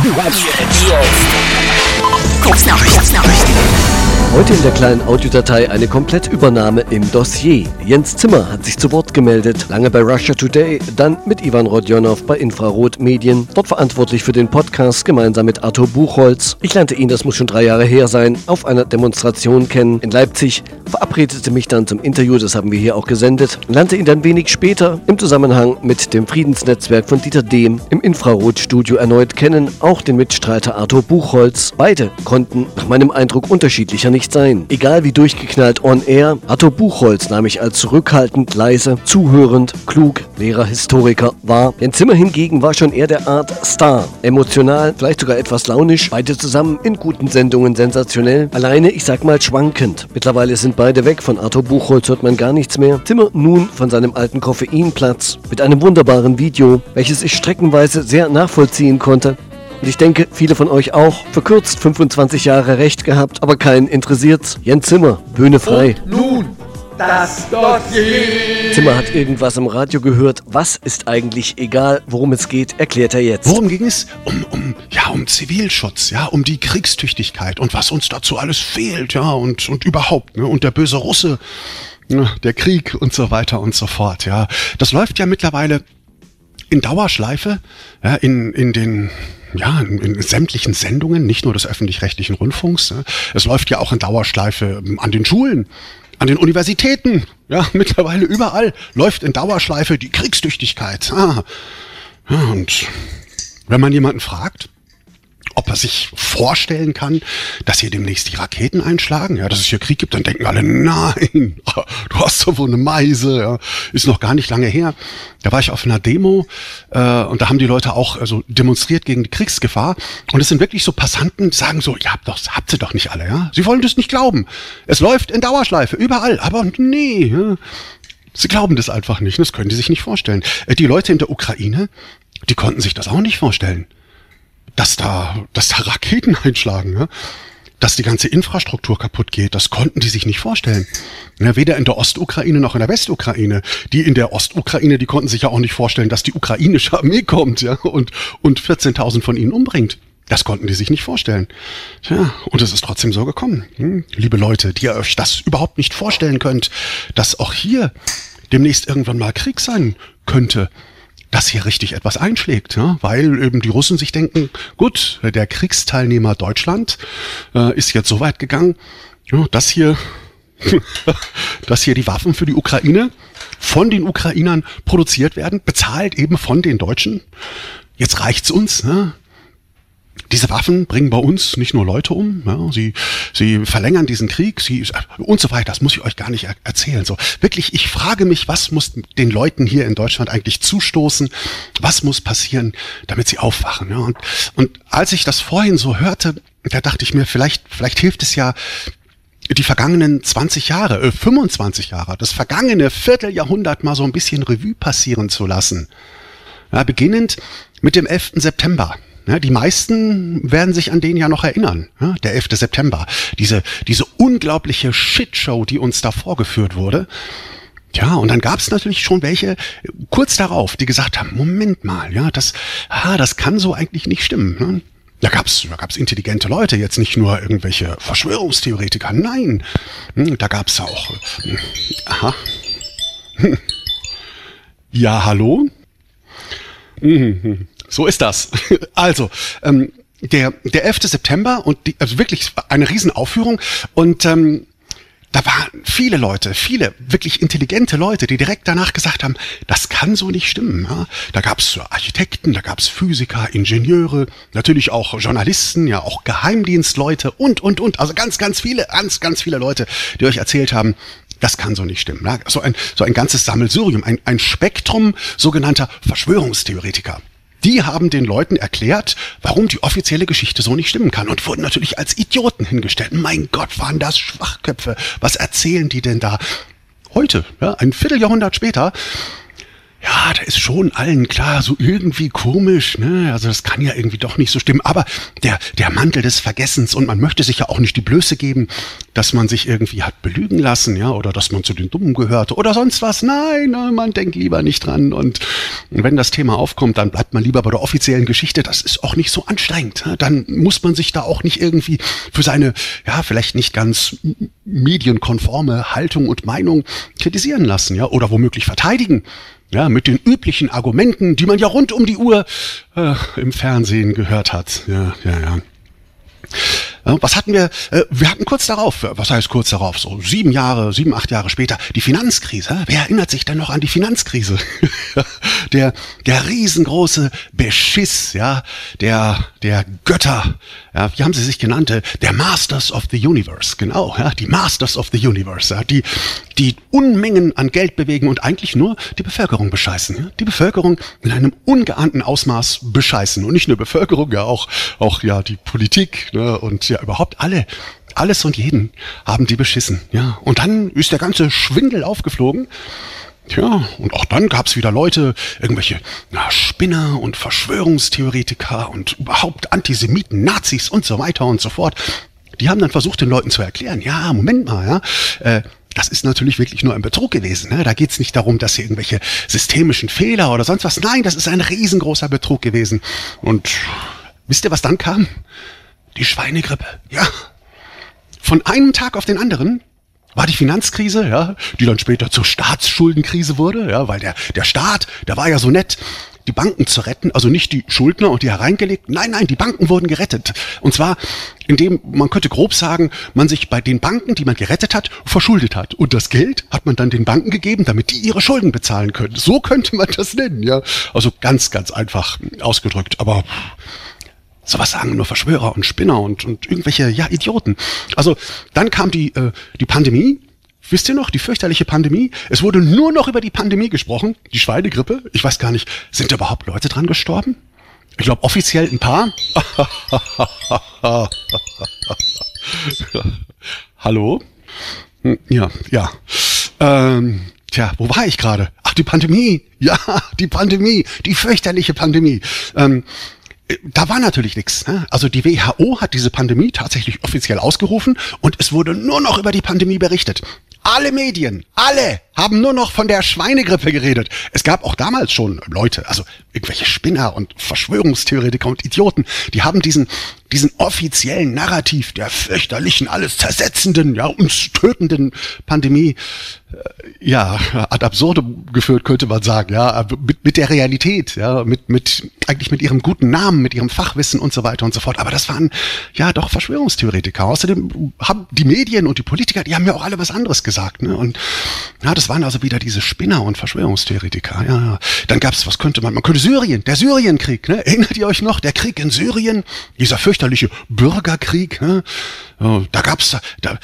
Heute in der kleinen Audiodatei eine Komplettübernahme im Dossier. Jens Zimmer hat sich zu Wort gemeldet, lange bei Russia Today, dann mit Ivan Rodionov bei Infrarot Medien, dort verantwortlich für den Podcast gemeinsam mit Arthur Buchholz. Ich lernte ihn, das muss schon 3 Jahre her sein, auf einer Demonstration kennen in Leipzig, verabredete mich dann zum Interview, das haben wir hier auch gesendet, lernte ihn dann wenig später im Zusammenhang mit dem Friedensnetzwerk von Dieter Dehm im Infrarot-Studio erneut kennen, auch den Mitstreiter Arthur Buchholz. Beide konnten nach meinem Eindruck unterschiedlicher nicht sein. Egal wie durchgeknallt on air, Arthur Buchholz nahm ich als zurückhaltend, leise, zuhörend, klug, Lehrer, Historiker wahr. Jens Zimmer hingegen war schon eher der Art Star. Emotional, vielleicht sogar etwas launisch, beide zusammen in guten Sendungen sensationell. Alleine, ich sag mal, schwankend. Mittlerweile sind beide weg, von Arthur Buchholz hört man gar nichts mehr. Zimmer nun von seinem alten Koffeinplatz mit einem wunderbaren Video, welches ich streckenweise sehr nachvollziehen konnte. Und ich denke, viele von euch auch. Verkürzt 25 Jahre recht gehabt, aber keinen interessiert's. Jens Zimmer, Bühne frei. Und nun das Dossier. Zimmer hat irgendwas im Radio gehört. Was ist eigentlich egal, worum es geht, erklärt er jetzt. Worum ging es? Um Zivilschutz, ja, um die Kriegstüchtigkeit und was uns dazu alles fehlt, ja, und überhaupt, ne, und der böse Russe, ne, der Krieg und so weiter und so fort, ja. Das läuft ja mittlerweile in Dauerschleife, ja, in sämtlichen Sendungen, nicht nur des öffentlich-rechtlichen Rundfunks. Ja. Es läuft ja auch in Dauerschleife an den Schulen, an den Universitäten, ja, mittlerweile überall läuft in Dauerschleife die Kriegstüchtigkeit. Ja, und wenn man jemanden fragt, ob er sich vorstellen kann, dass hier demnächst die Raketen einschlagen, ja, dass es hier Krieg gibt, dann denken alle, nein, du hast doch wohl eine Meise, ja, ist noch gar nicht lange her. Da war ich auf einer Demo und da haben die Leute auch demonstriert gegen die Kriegsgefahr und es sind wirklich so Passanten, die sagen so, habt ihr doch nicht alle, ja, sie wollen das nicht glauben. Es läuft in Dauerschleife, überall, aber nee, ja. Sie glauben das einfach nicht, das können die sich nicht vorstellen. Die Leute in der Ukraine, die konnten sich das auch nicht vorstellen. Dass da Raketen einschlagen, ja? Dass die ganze Infrastruktur kaputt geht, das konnten die sich nicht vorstellen. Ja, weder in der Ostukraine noch in der Westukraine. Die in der Ostukraine, die konnten sich ja auch nicht vorstellen, dass die ukrainische Armee kommt, ja, und 14.000 von ihnen umbringt. Das konnten die sich nicht vorstellen. Ja, und es ist trotzdem so gekommen. Liebe Leute, die ihr euch das überhaupt nicht vorstellen könnt, dass auch hier demnächst irgendwann mal Krieg sein könnte, dass hier richtig etwas einschlägt, ja? Weil eben die Russen sich denken, gut, der Kriegsteilnehmer Deutschland ist jetzt so weit gegangen, ja, dass hier die Waffen für die Ukraine von den Ukrainern produziert werden, bezahlt eben von den Deutschen. Jetzt reicht's uns, ne? Diese Waffen bringen bei uns nicht nur Leute um, ja, sie verlängern diesen Krieg, und so weiter. Das muss ich euch gar nicht erzählen. So wirklich, ich frage mich, was muss den Leuten hier in Deutschland eigentlich zustoßen? Was muss passieren, damit sie aufwachen? Ja? Und als ich das vorhin so hörte, da dachte ich mir, vielleicht hilft es ja, die vergangenen 20 Jahre, 25 Jahre, das vergangene Vierteljahrhundert mal so ein bisschen Revue passieren zu lassen. Ja, beginnend mit dem 11. September. Ja, die meisten werden sich an den ja noch erinnern. Ja, der 11. September. Diese unglaubliche Shitshow, die uns da vorgeführt wurde. Ja, und dann gab es natürlich schon welche kurz darauf, die gesagt haben, Moment mal, ja, das kann so eigentlich nicht stimmen. Ne? Da gab's intelligente Leute, jetzt nicht nur irgendwelche Verschwörungstheoretiker. Nein, da gab's auch. Ja, hallo? So ist das. Also, der 11. September und also wirklich eine Riesenaufführung und da waren viele Leute, viele wirklich intelligente Leute, die direkt danach gesagt haben, das kann so nicht stimmen. Ja? Da gab's Architekten, da gab's Physiker, Ingenieure, natürlich auch Journalisten, ja auch Geheimdienstleute und. Also ganz viele Leute, die euch erzählt haben, das kann so nicht stimmen. Ja? So ein ganzes Sammelsurium, ein Spektrum sogenannter Verschwörungstheoretiker. Die haben den Leuten erklärt, warum die offizielle Geschichte so nicht stimmen kann und wurden natürlich als Idioten hingestellt. Mein Gott, waren das Schwachköpfe. Was erzählen die denn da? Heute, ja, ein Vierteljahrhundert später, ja, da ist schon allen klar, so irgendwie komisch, ne? Also das kann ja irgendwie doch nicht so stimmen. Aber der Mantel des Vergessens, und man möchte sich ja auch nicht die Blöße geben, dass man sich irgendwie hat belügen lassen, ja, oder dass man zu den Dummen gehörte oder sonst was. Nein, man denkt lieber nicht dran. Und wenn das Thema aufkommt, dann bleibt man lieber bei der offiziellen Geschichte. Das ist auch nicht so anstrengend. Dann muss man sich da auch nicht irgendwie für seine, ja, vielleicht nicht ganz medienkonforme Haltung und Meinung kritisieren lassen, ja, oder womöglich verteidigen. Ja, mit den üblichen Argumenten, die man ja rund um die Uhr im Fernsehen gehört hat. Ja. Was hatten wir? Wir hatten kurz darauf, was heißt kurz darauf, so 7, 8 Jahre später, die Finanzkrise. Wer erinnert sich denn noch an die Finanzkrise? Der riesengroße Beschiss, ja, der Götter, ja, wie haben sie sich genannt? Der Masters of the Universe, genau, ja, die Masters of the Universe, ja, die Unmengen an Geld bewegen und eigentlich nur die Bevölkerung bescheißen, ja, die Bevölkerung in einem ungeahnten Ausmaß bescheißen und nicht nur Bevölkerung, ja, auch ja, die Politik, ne, und ja, überhaupt alles und jeden haben die beschissen, ja, und dann ist der ganze Schwindel aufgeflogen. Tja, und auch dann gab's wieder Leute, irgendwelche Spinner und Verschwörungstheoretiker und überhaupt Antisemiten, Nazis und so weiter und so fort. Die haben dann versucht, den Leuten zu erklären, ja, Moment mal, ja, das ist natürlich wirklich nur ein Betrug gewesen. Ne? Da geht's nicht darum, dass hier irgendwelche systemischen Fehler oder sonst was. Nein, das ist ein riesengroßer Betrug gewesen. Und wisst ihr, was dann kam? Die Schweinegrippe, ja. Von einem Tag auf den anderen war die Finanzkrise, ja, die dann später zur Staatsschuldenkrise wurde, ja, weil der Staat, der war ja so nett, die Banken zu retten, also nicht die Schuldner und die hereingelegt, nein, die Banken wurden gerettet. Und zwar, indem, man könnte grob sagen, man sich bei den Banken, die man gerettet hat, verschuldet hat. Und das Geld hat man dann den Banken gegeben, damit die ihre Schulden bezahlen können. So könnte man das nennen, ja. Also ganz, ganz einfach ausgedrückt, aber sowas sagen nur Verschwörer und Spinner und irgendwelche, ja, Idioten. Also dann kam die Pandemie. Wisst ihr noch, die fürchterliche Pandemie? Es wurde nur noch über die Pandemie gesprochen, die Schweinegrippe. Ich weiß gar nicht, sind da überhaupt Leute dran gestorben? Ich glaube offiziell ein paar. Hallo? Ja. Tja, wo war ich gerade? Ach, die Pandemie. Ja, die Pandemie, die fürchterliche Pandemie. Da war natürlich nichts. Ne? Also die WHO hat diese Pandemie tatsächlich offiziell ausgerufen und es wurde nur noch über die Pandemie berichtet. Alle Medien, alle haben nur noch von der Schweinegrippe geredet. Es gab auch damals schon Leute, also irgendwelche Spinner und Verschwörungstheoretiker und Idioten, die haben diesen offiziellen Narrativ der fürchterlichen, alles zersetzenden, ja, uns tötenden Pandemie, ja, ad absurdum geführt, könnte man sagen, ja, mit der Realität, ja, eigentlich mit ihrem guten Namen, mit ihrem Fachwissen und so weiter und so fort. Aber das waren ja doch Verschwörungstheoretiker. Außerdem haben die Medien und die Politiker, die haben ja auch alle was anderes gesagt, ne? Und ja, das waren also wieder diese Spinner und Verschwörungstheoretiker. Ja. Dann gab's, man könnte Syrien, der Syrienkrieg, ne? Erinnert ihr euch noch? Der Krieg in Syrien, dieser fürchterliche Bürgerkrieg, ne? Da gab's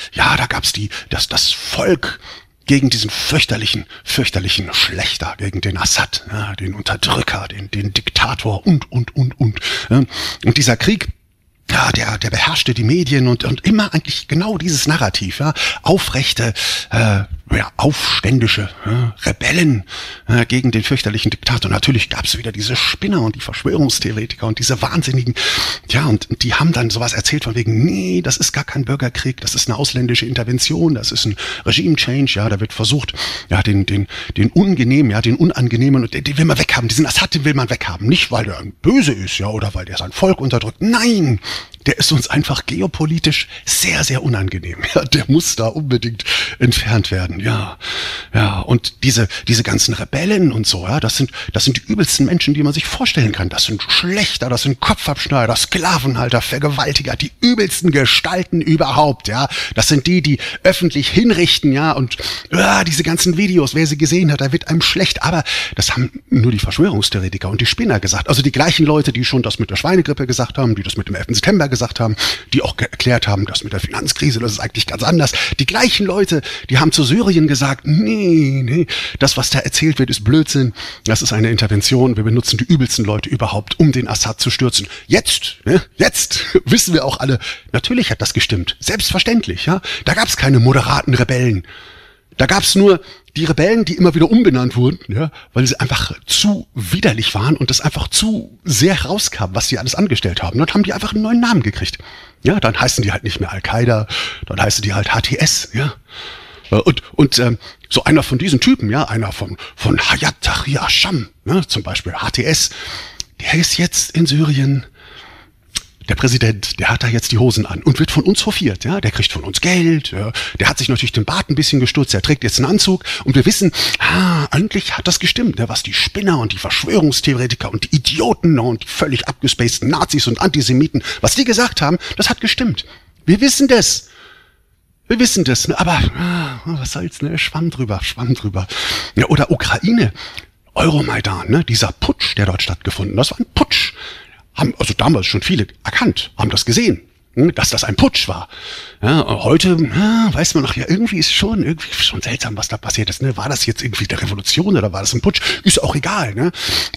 das Volk gegen diesen fürchterlichen Schlechter, gegen den Assad, ja, den Unterdrücker, den Diktator und. Ja. Und dieser Krieg, ja, der beherrschte die Medien und immer eigentlich genau dieses Narrativ, ja, aufrechte, aufständische Rebellen gegen den fürchterlichen Diktator. Natürlich gab es wieder diese Spinner und die Verschwörungstheoretiker und diese Wahnsinnigen, ja, und die haben dann sowas erzählt von wegen, nee, das ist gar kein Bürgerkrieg, das ist eine ausländische Intervention, das ist ein Regime-Change, ja, da wird versucht, ja, den Unangenehmen, und den will man weghaben, diesen Assad, den will man weghaben, nicht weil der böse ist, ja, oder weil der sein Volk unterdrückt, nein, der ist uns einfach geopolitisch sehr, sehr unangenehm. Ja, der muss da unbedingt entfernt werden. Ja. Und diese ganzen Rebellen und so, ja, das sind die übelsten Menschen, die man sich vorstellen kann. Das sind Schlechter, das sind Kopfabschneider, Sklavenhalter, Vergewaltiger, die übelsten Gestalten überhaupt, ja. Das sind die öffentlich hinrichten, ja, und diese ganzen Videos, wer sie gesehen hat, da wird einem schlecht. Aber das haben nur die Verschwörungstheoretiker und die Spinner gesagt. Also die gleichen Leute, die schon das mit der Schweinegrippe gesagt haben, die das mit dem 11. September gesagt haben, die auch erklärt haben, das mit der Finanzkrise, das ist eigentlich ganz anders. Die gleichen Leute, die haben zu Syrien gesagt, nee, das, was da erzählt wird, ist Blödsinn. Das ist eine Intervention. Wir benutzen die übelsten Leute überhaupt, um den Assad zu stürzen. Jetzt wissen wir auch alle, natürlich hat das gestimmt. Selbstverständlich, ja. Da gab es keine moderaten Rebellen. Da gab es nur die Rebellen, die immer wieder umbenannt wurden, ja, weil sie einfach zu widerlich waren und es einfach zu sehr herauskam, was sie alles angestellt haben. Dann haben die einfach einen neuen Namen gekriegt. Ja, dann heißen die halt nicht mehr Al-Qaida, dann heißen die halt HTS, ja. Und so einer von diesen Typen, ja, einer von Hayat Tahrir al-Sham, ne, zum Beispiel HTS, der ist jetzt in Syrien. Der Präsident, der hat da jetzt die Hosen an und wird von uns hofiert, ja, der kriegt von uns Geld, ja, der hat sich natürlich den Bart ein bisschen gestutzt, der trägt jetzt einen Anzug und wir wissen, eigentlich hat das gestimmt, ne, was die Spinner und die Verschwörungstheoretiker und die Idioten und die völlig abgespaceden Nazis und Antisemiten, was die gesagt haben, das hat gestimmt. Wir wissen das. Wir wissen das, ne, aber was soll's, ne, Schwamm drüber. Ja, oder Ukraine, Euromaidan, ne, dieser Putsch, der dort stattgefunden, das war ein Putsch. Haben also damals schon viele erkannt, haben das gesehen, dass das ein Putsch war. Ja, heute weiß man noch, ja, irgendwie ist schon seltsam, was da passiert ist. Ne? War das jetzt irgendwie eine Revolution oder war das ein Putsch? Ist auch egal. Ne?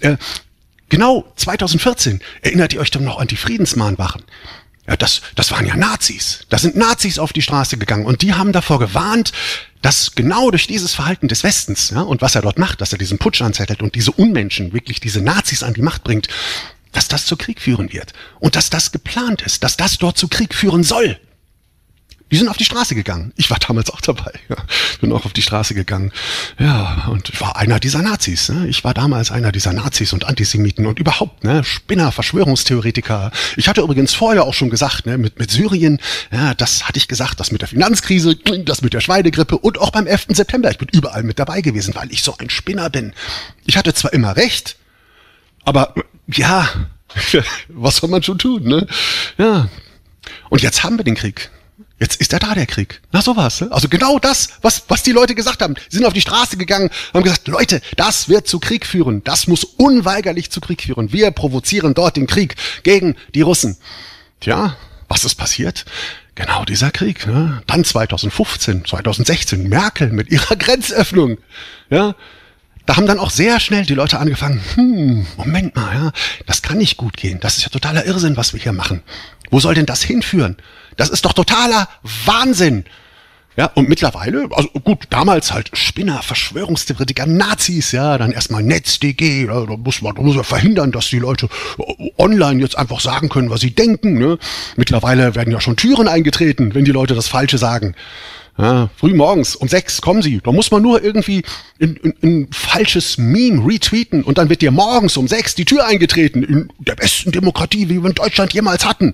Genau 2014 erinnert ihr euch doch noch an die Friedensmahnwachen. Ja, das waren ja Nazis. Da sind Nazis auf die Straße gegangen und die haben davor gewarnt, dass genau durch dieses Verhalten des Westens, ja, und was er dort macht, dass er diesen Putsch anzettelt und diese Unmenschen, wirklich diese Nazis an die Macht bringt, dass das zu Krieg führen wird und dass das geplant ist, dass das dort zu Krieg führen soll. Die sind auf die Straße gegangen. Ich war damals auch dabei. Ja, bin auch auf die Straße gegangen. Ja, und ich war einer dieser Nazis. Ne? Ich war damals einer dieser Nazis und Antisemiten und überhaupt, ne, Spinner, Verschwörungstheoretiker. Ich hatte übrigens vorher auch schon gesagt, ne, mit Syrien, ja, das hatte ich gesagt, das mit der Finanzkrise, das mit der Schweinegrippe und auch beim 11. September. Ich bin überall mit dabei gewesen, weil ich so ein Spinner bin. Ich hatte zwar immer recht, aber ja, was soll man schon tun, ne? Ja. Und jetzt haben wir den Krieg. Jetzt ist da der Krieg. Na sowas, ne? Also genau das, was die Leute gesagt haben. Sie sind auf die Straße gegangen, haben gesagt, Leute, das wird zu Krieg führen. Das muss unweigerlich zu Krieg führen. Wir provozieren dort den Krieg gegen die Russen. Tja, was ist passiert? Genau dieser Krieg, ne? Dann 2015, 2016, Merkel mit ihrer Grenzöffnung, ja? Da haben dann auch sehr schnell die Leute angefangen, Moment mal, ja, das kann nicht gut gehen. Das ist ja totaler Irrsinn, was wir hier machen. Wo soll denn das hinführen? Das ist doch totaler Wahnsinn. Ja, und mittlerweile, also gut, damals halt Spinner, Verschwörungstheoretiker, Nazis, ja, dann erstmal NetzDG, ja, da muss man verhindern, dass die Leute online jetzt einfach sagen können, was sie denken, ne? Mittlerweile werden ja schon Türen eingetreten, wenn die Leute das Falsche sagen. Ja, früh morgens um 6 kommen sie. Da muss man nur irgendwie ein falsches Meme retweeten und dann wird dir morgens um 6 die Tür eingetreten in der besten Demokratie, wie wir in Deutschland jemals hatten.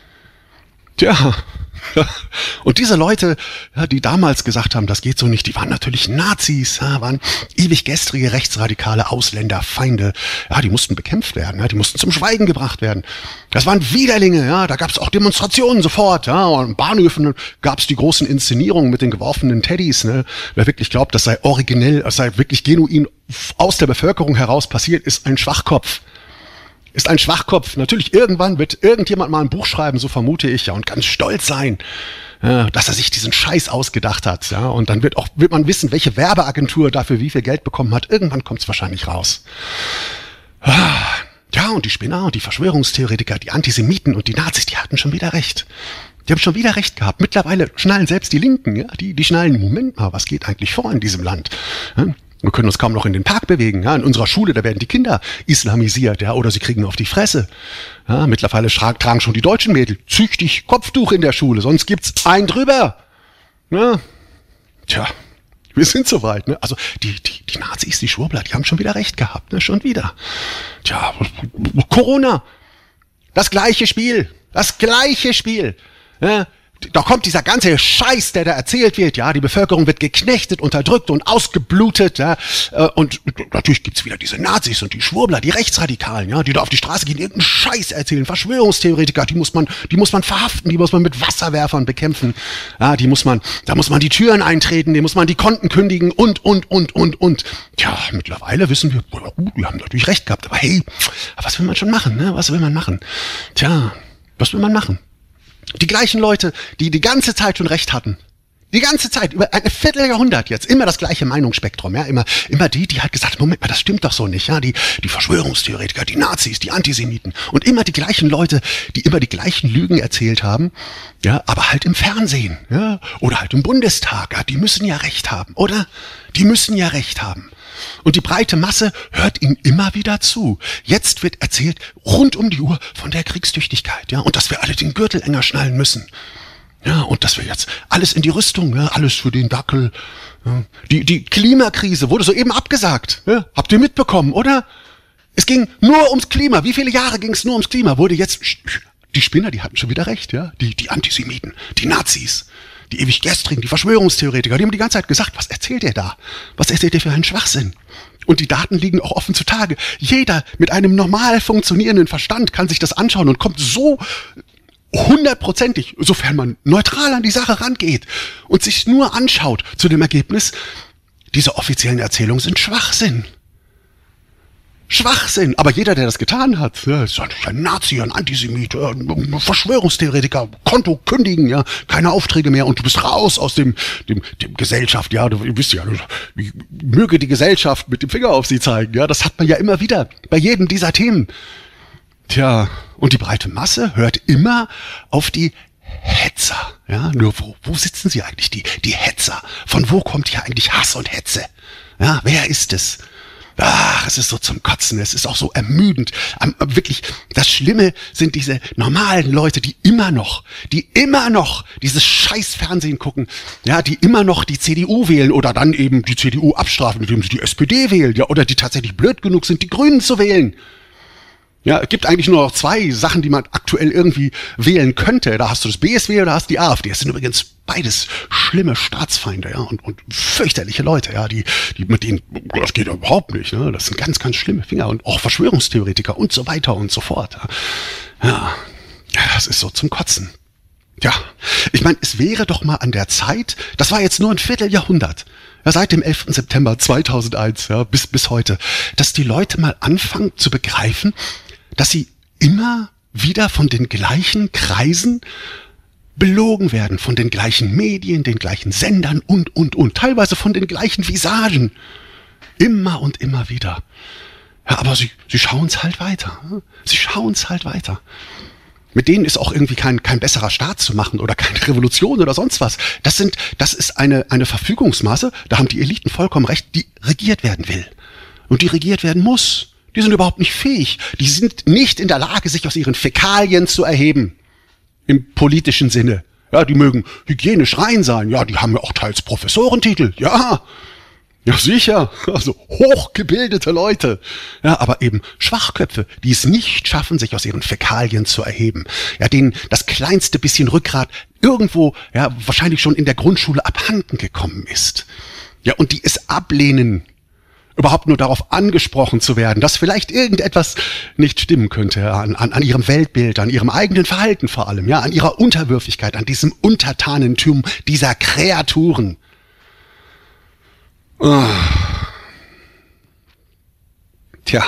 Tja, und diese Leute, ja, die damals gesagt haben, das geht so nicht, die waren natürlich Nazis, ja, waren ewig gestrige rechtsradikale Ausländer, Feinde, ja, die mussten bekämpft werden, ja, die mussten zum Schweigen gebracht werden. Das waren Widerlinge, ja, da gab es auch Demonstrationen sofort, ja, und in Bahnhöfen gab es die großen Inszenierungen mit den geworfenen Teddys, ne. Wer wirklich glaubt, das sei originell, das sei wirklich genuin aus der Bevölkerung heraus passiert, ist ein Schwachkopf. Ist ein Schwachkopf. Natürlich, irgendwann wird irgendjemand mal ein Buch schreiben, so vermute ich, ja, und ganz stolz sein, ja, dass er sich diesen Scheiß ausgedacht hat, ja, und dann wird man wissen, welche Werbeagentur dafür wie viel Geld bekommen hat. Irgendwann kommt es wahrscheinlich raus. Ja, und die Spinner und die Verschwörungstheoretiker, die Antisemiten und die Nazis, die hatten schon wieder recht. Die haben schon wieder recht gehabt. Mittlerweile schnallen selbst die Linken, ja, die schnallen, Moment mal, was geht eigentlich vor in diesem Land? Ja? Wir können uns kaum noch in den Park bewegen. Ja, in unserer Schule, da werden die Kinder islamisiert, ja, oder sie kriegen auf die Fresse. Ja, mittlerweile tragen schon die deutschen Mädel züchtig Kopftuch in der Schule, sonst gibt's einen drüber. Ja. Tja, wir sind soweit, ne? Also die Nazis, die Schwurbler, die haben schon wieder recht gehabt, ne? Schon wieder. Tja, Corona. Das gleiche Spiel. Ja. Da kommt dieser ganze Scheiß, der da erzählt wird, ja, die Bevölkerung wird geknechtet, unterdrückt und ausgeblutet, ja, und natürlich gibt's wieder diese Nazis und die Schwurbler, die Rechtsradikalen, ja, die da auf die Straße gehen, irgendeinen Scheiß erzählen, Verschwörungstheoretiker, die muss man verhaften, die muss man mit Wasserwerfern bekämpfen, ja, da muss man die Türen eintreten, die muss man die Konten kündigen und. Tja, mittlerweile wissen wir, die haben natürlich recht gehabt, aber hey, was will man schon machen, ne, was will man machen? Tja, was will man machen? Die gleichen Leute, die die ganze Zeit schon recht hatten, Die ganze Zeit, über ein Vierteljahrhundert jetzt, immer das gleiche Meinungsspektrum, ja, immer die halt gesagt haben, Moment mal, das stimmt doch so nicht, ja, die Verschwörungstheoretiker, die Nazis, die Antisemiten und immer die gleichen Leute, die immer die gleichen Lügen erzählt haben, ja, aber halt im Fernsehen, ja, oder halt im Bundestag, ja, die müssen ja recht haben, oder? Die müssen ja recht haben. Und die breite Masse hört ihm immer wieder zu. Jetzt wird erzählt, rund um die Uhr von der Kriegstüchtigkeit, ja, und dass wir alle den Gürtel enger schnallen müssen. Ja, und dass wir jetzt alles in die Rüstung, ja, alles für den Dackel. Ja. Die Klimakrise wurde soeben abgesagt. Ja. Habt ihr mitbekommen, oder? Es ging nur ums Klima. Wie viele Jahre ging es nur ums Klima? Wurde jetzt, die Spinner, die hatten schon wieder recht, ja. Die Antisemiten, die Nazis, die ewig Gestrigen, die Verschwörungstheoretiker, die haben die ganze Zeit gesagt, was erzählt ihr da? Was erzählt ihr für einen Schwachsinn? Und die Daten liegen auch offen zutage. Jeder mit einem normal funktionierenden Verstand kann sich das anschauen und kommt so 100%ig, sofern man neutral an die Sache rangeht und sich nur anschaut, zu dem Ergebnis, diese offiziellen Erzählungen sind Schwachsinn. Schwachsinn. Aber jeder, der das getan hat, ja, ist ein Nazi, ein Antisemit, ein Verschwörungstheoretiker, Konto kündigen, ja, keine Aufträge mehr und du bist raus aus dem Gesellschaft, ja, ihr wisst ja, möge die Gesellschaft mit dem Finger auf sie zeigen, ja, das hat man ja immer wieder bei jedem dieser Themen. Tja, und die breite Masse hört immer auf die Hetzer. Ja, nur wo sitzen sie eigentlich, die Hetzer? Von wo kommt hier eigentlich Hass und Hetze? Ja, wer ist es? Ach, es ist so zum Kotzen, es ist auch so ermüdend. Wirklich, das Schlimme sind diese normalen Leute, die immer noch dieses scheiß Fernsehen gucken, ja, die immer noch die CDU wählen oder dann eben die CDU abstrafen, indem sie die SPD wählen, ja, oder die tatsächlich blöd genug sind, die Grünen zu wählen. Ja, es gibt eigentlich nur noch 2 Sachen, die man aktuell irgendwie wählen könnte. Da hast du das BSW oder hast die AfD. Das sind übrigens beides schlimme Staatsfeinde, ja, und fürchterliche Leute, ja, die mit denen, das geht überhaupt nicht, ne? Das sind ganz, ganz schlimme Finger und auch Verschwörungstheoretiker und so weiter und so fort. Ja, das ist so zum Kotzen. Ja, ich meine, es wäre doch mal an der Zeit, das war jetzt nur ein Vierteljahrhundert, ja, seit dem 11. September 2001, ja, bis heute, dass die Leute mal anfangen zu begreifen, dass sie immer wieder von den gleichen Kreisen belogen werden, von den gleichen Medien, den gleichen Sendern und, teilweise von den gleichen Visagen. Immer und immer wieder. Ja, aber sie schauen es halt weiter. Sie schauen es halt weiter. Mit denen ist auch irgendwie kein besserer Staat zu machen oder keine Revolution oder sonst was. Das ist eine Verfügungsmasse, da haben die Eliten vollkommen recht, die regiert werden will. Und die regiert werden muss. Die sind überhaupt nicht fähig. Die sind nicht in der Lage, sich aus ihren Fäkalien zu erheben. Im politischen Sinne. Ja, die mögen hygienisch rein sein. Ja, die haben ja auch teils Professorentitel. Ja, sicher. Also hochgebildete Leute. Ja, aber eben Schwachköpfe, die es nicht schaffen, sich aus ihren Fäkalien zu erheben. Ja, denen das kleinste bisschen Rückgrat irgendwo, ja, wahrscheinlich schon in der Grundschule abhanden gekommen ist. Ja, und die es ablehnen, überhaupt nur darauf angesprochen zu werden, dass vielleicht irgendetwas nicht stimmen könnte an ihrem Weltbild, an ihrem eigenen Verhalten vor allem, ja, an ihrer Unterwürfigkeit, an diesem Untertanentum dieser Kreaturen. Oh. Tja,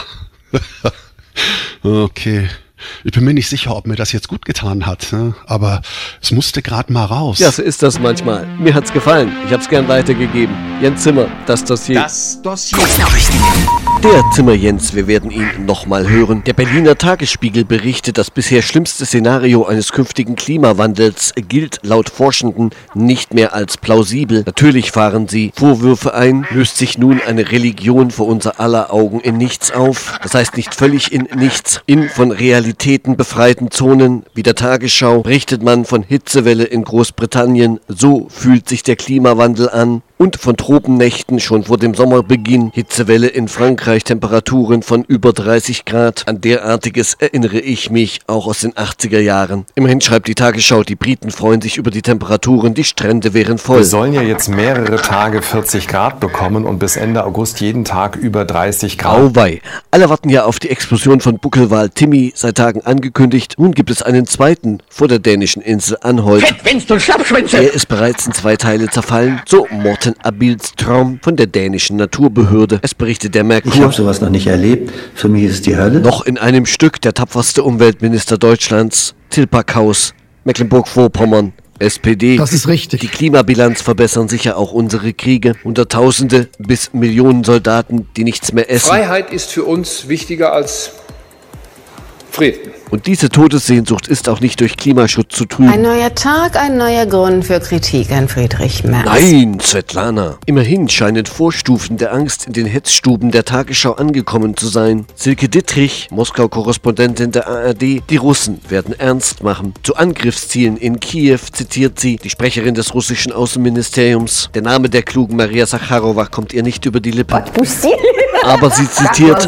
okay. Ich bin mir nicht sicher, ob mir das jetzt gut getan hat, ne? Aber es musste gerade mal raus. Ja, so ist das manchmal. Mir hat's gefallen. Ich hab's gern weitergegeben. Jens Zimmer, das Dossier. Das Dossier. Der Zimmer Jens, wir werden ihn nochmal hören. Der Berliner Tagesspiegel berichtet, das bisher schlimmste Szenario eines künftigen Klimawandels gilt laut Forschenden nicht mehr als plausibel. Natürlich fahren sie Vorwürfe ein, löst sich nun eine Religion vor unser aller Augen in nichts auf. Das heißt nicht völlig in nichts. In von Realitäten befreiten Zonen wie der Tagesschau berichtet man von Hitzewelle in Großbritannien. So fühlt sich der Klimawandel an. Und von Tropennächten schon vor dem Sommerbeginn. Hitzewelle in Frankreich, Temperaturen von über 30 Grad. An derartiges erinnere ich mich auch aus den 80er Jahren. Immerhin schreibt die Tagesschau, die Briten freuen sich über die Temperaturen, die Strände wären voll. Wir sollen ja jetzt mehrere Tage 40 Grad bekommen und bis Ende August jeden Tag über 30 Grad. Auweih. Alle warten ja auf die Explosion von Buckelwal Timmy, seit Tagen angekündigt. Nun gibt es einen zweiten vor der dänischen Insel Anholt. Fettwinst und Schlappschwänze! Er ist bereits in 2 Teile zerfallen. So Morten Abilstrom von der dänischen Naturbehörde. Es berichtet der Merkur. Ich habe sowas noch nicht erlebt. Für mich ist es die Hölle. Noch in einem Stück der tapferste Umweltminister Deutschlands, Till Backhaus, Mecklenburg-Vorpommern, SPD. Das ist richtig. Die Klimabilanz verbessern sicher auch unsere Kriege. Hunderttausende bis Millionen Soldaten, die nichts mehr essen. Freiheit ist für uns wichtiger als Frieden. Und diese Todessehnsucht ist auch nicht durch Klimaschutz zu trüben. Ein neuer Tag, ein neuer Grund für Kritik an Friedrich Merz. Nein, Svetlana. Immerhin scheinen Vorstufen der Angst in den Hetzstuben der Tagesschau angekommen zu sein. Silke Dittrich, Moskau-Korrespondentin der ARD, die Russen werden ernst machen. Zu Angriffszielen in Kiew zitiert sie die Sprecherin des russischen Außenministeriums. Der Name der klugen Maria Sacharowa kommt ihr nicht über die Lippen. Aber sie zitiert: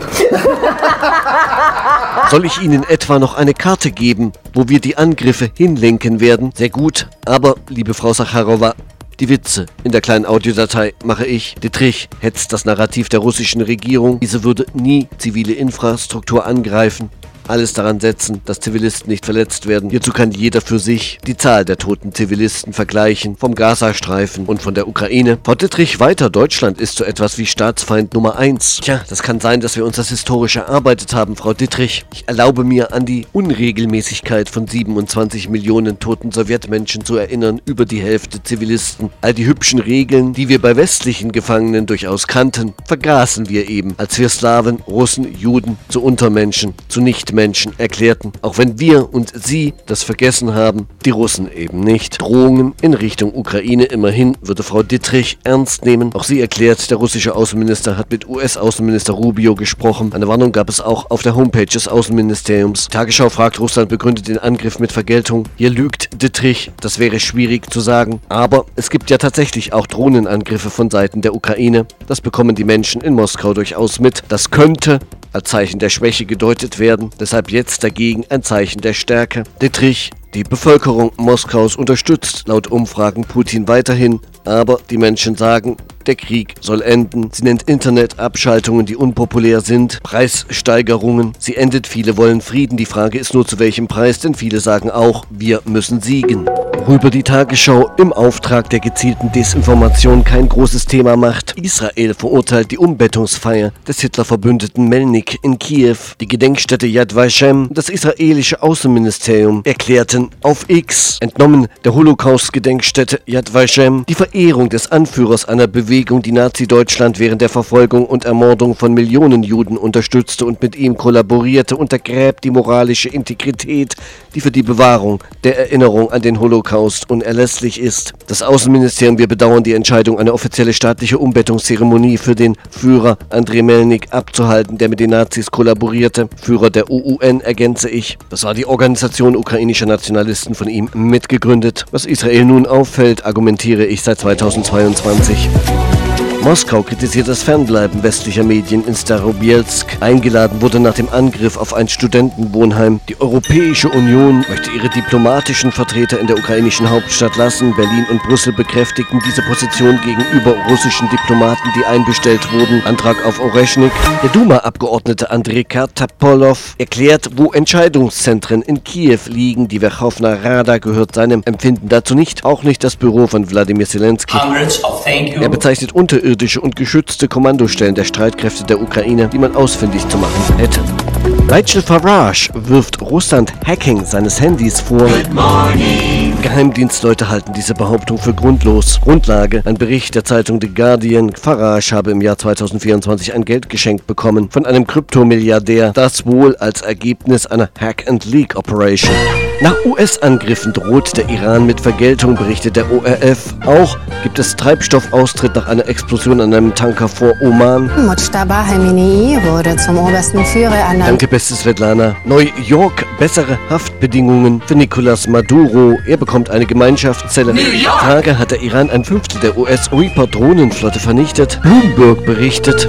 Soll ich Ihnen etwa noch eine Karte geben, wo wir die Angriffe hinlenken werden? Sehr gut, aber, liebe Frau Sacharowa, die Witze in der kleinen Audiodatei mache ich. Dittrich hetzt das Narrativ der russischen Regierung. Diese würde nie zivile Infrastruktur angreifen. Alles daran setzen, dass Zivilisten nicht verletzt werden. Hierzu kann jeder für sich die Zahl der toten Zivilisten vergleichen, vom Gazastreifen und von der Ukraine. Frau Dittrich weiter, Deutschland ist so etwas wie Staatsfeind Nummer 1. Tja, das kann sein, dass wir uns das historisch erarbeitet haben, Frau Dittrich. Ich erlaube mir, an die Unregelmäßigkeit von 27 Millionen toten Sowjetmenschen zu erinnern, über die Hälfte Zivilisten. All die hübschen Regeln, die wir bei westlichen Gefangenen durchaus kannten, vergaßen wir eben, als wir Slawen, Russen, Juden zu Untermenschen, zu Nichtmenschen erklärten, auch wenn wir und sie das vergessen haben, die Russen eben nicht. Drohungen in Richtung Ukraine immerhin würde Frau Dittrich ernst nehmen. Auch sie erklärt, der russische Außenminister hat mit US-Außenminister Rubio gesprochen. Eine Warnung gab es auch auf der Homepage des Außenministeriums. Tagesschau fragt, Russland begründet den Angriff mit Vergeltung. Hier lügt Dittrich, das wäre schwierig zu sagen. Aber es gibt ja tatsächlich auch Drohnenangriffe von Seiten der Ukraine. Das bekommen die Menschen in Moskau durchaus mit. Das könnte als Zeichen der Schwäche gedeutet werden, deshalb jetzt dagegen ein Zeichen der Stärke. Dittrich: Die Bevölkerung Moskaus unterstützt laut Umfragen Putin weiterhin, aber die Menschen sagen, der Krieg soll enden. Sie nennt Internetabschaltungen, die unpopulär sind, Preissteigerungen. Sie endet, viele wollen Frieden. Die Frage ist nur, zu welchem Preis, denn viele sagen auch, wir müssen siegen. Worüber die Tagesschau im Auftrag der gezielten Desinformation kein großes Thema macht: Israel verurteilt die Umbettungsfeier des Hitler-Verbündeten Melnik in Kiew. Die Gedenkstätte Yad Vashem, das israelische Außenministerium, erklärten auf X, entnommen der Holocaust-Gedenkstätte Yad Vashem, die Verehrung des Anführers einer Bewegung, die Nazi-Deutschland während der Verfolgung und Ermordung von Millionen Juden unterstützte und mit ihm kollaborierte, untergräbt die moralische Integrität, die für die Bewahrung der Erinnerung an den Holocaust unerlässlich ist. Das Außenministerium: Wir bedauern die Entscheidung, eine offizielle staatliche Umbettungszeremonie für den Führer Andrei Melnik abzuhalten, der mit den Nazis kollaborierte. Führer der UUN, ergänze ich. Das war die Organisation ukrainischer Nationalisten, von ihm mitgegründet. Was Israel nun auffällt, argumentiere ich seit 2022. Moskau kritisiert das Fernbleiben westlicher Medien in Starobielsk. Eingeladen wurde nach dem Angriff auf ein Studentenwohnheim. Die Europäische Union möchte ihre diplomatischen Vertreter in der ukrainischen Hauptstadt lassen. Berlin und Brüssel bekräftigten diese Position gegenüber russischen Diplomaten, die einbestellt wurden. Antrag auf Oreschnik. Der Duma-Abgeordnete Andrei Kartapolov erklärt, wo Entscheidungszentren in Kiew liegen. Die Werchowna Rada gehört seinem Empfinden dazu nicht. Auch nicht das Büro von Wladimir Zelensky. Er bezeichnet unterirdische und geschützte Kommandostellen der Streitkräfte der Ukraine, die man ausfindig zu machen hätte. Nigel Farage wirft Russland Hacking seines Handys vor. Geheimdienstleute halten diese Behauptung für grundlos. Grundlage: ein Bericht der Zeitung The Guardian. Farage habe im Jahr 2024 ein Geld geschenkt bekommen von einem Kryptomilliardär, das wohl als Ergebnis einer Hack-and-Leak-Operation. Nach US-Angriffen droht der Iran mit Vergeltung, berichtet der ORF. Auch gibt es Treibstoffaustritt nach einer Explosion an einem Tanker vor Oman. Mujtaba Khamenei wurde zum obersten Führer ernannt. Danke, beste Svetlana. New York: bessere Haftbedingungen für Nicolás Maduro. Er bekommt eine Gemeinschaftszelle. Tage hat der Iran ein Fünftel der US-Reaper-Drohnenflotte vernichtet. Bloomberg berichtet.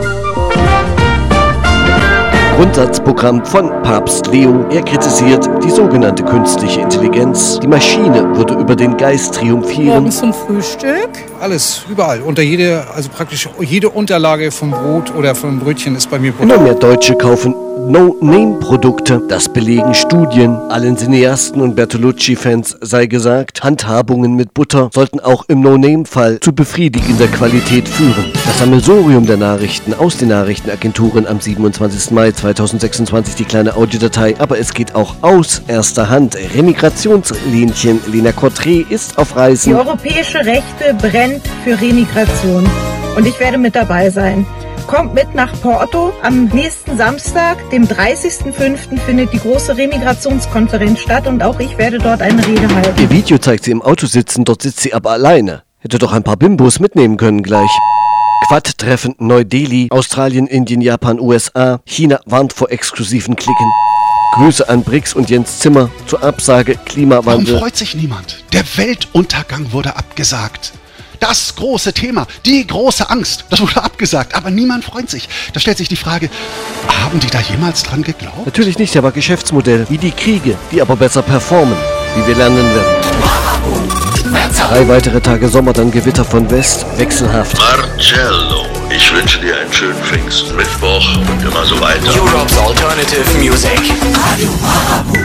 Grundsatzprogramm von Papst Leo. Er kritisiert die sogenannte künstliche Intelligenz. Die Maschine würde über den Geist triumphieren. Morgens zum Frühstück? Alles, überall. Praktisch jede Unterlage vom Brot oder vom Brötchen ist bei mir Butter. Immer mehr Deutsche kaufen No-Name-Produkte. Das belegen Studien. Allen Cineasten und Bertolucci-Fans sei gesagt, Handhabungen mit Butter sollten auch im No-Name-Fall zu befriedigender Qualität führen. Das Sammelsurium der Nachrichten aus den Nachrichtenagenturen am 27. Mai 2026, die kleine Audiodatei, aber es geht auch aus erster Hand. Remigrationslinchen. Lena Cotré ist auf Reisen. Die europäische Rechte brennt für Remigration und ich werde mit dabei sein. Kommt mit nach Porto. Am nächsten Samstag, dem 30.05. findet die große Remigrationskonferenz statt und auch ich werde dort eine Rede halten. Ihr Video zeigt sie im Auto sitzen, dort sitzt sie aber alleine. Hätte doch ein paar Bimbos mitnehmen können gleich. Quad-Treffen Neu-Delhi, Australien, Indien, Japan, USA. China warnt vor exklusiven Klicken. Grüße an Brix und Jens Zimmer zur Absage Klimawandel. Warum freut sich niemand? Der Weltuntergang wurde abgesagt. Das große Thema, die große Angst, das wurde abgesagt, aber niemand freut sich. Da stellt sich die Frage, haben die da jemals dran geglaubt? Natürlich nicht, aber Geschäftsmodell, wie die Kriege, die aber besser performen, wie wir lernen werden. 3 weitere Tage Sommer, dann Gewitter von West, wechselhaft. Marcello, ich wünsche dir einen schönen Pfingsten, Mittwoch und immer so weiter. Europe's Alternative Music.